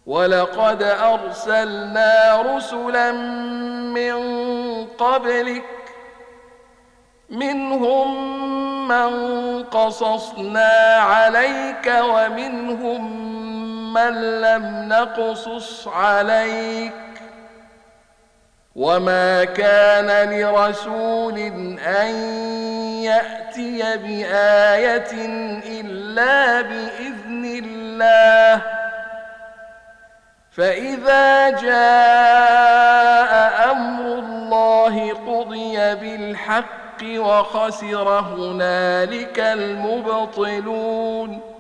ولقد أرسلنا رسلا من قبلك منهم من قصصنا عليك ومنهم من لم نقصص عليك، وما كان لرسول أن يأتي بآية إلا بإذن الله، فإذا جاء أمر الله قضي بالحق وخسر هنالك المبطلون.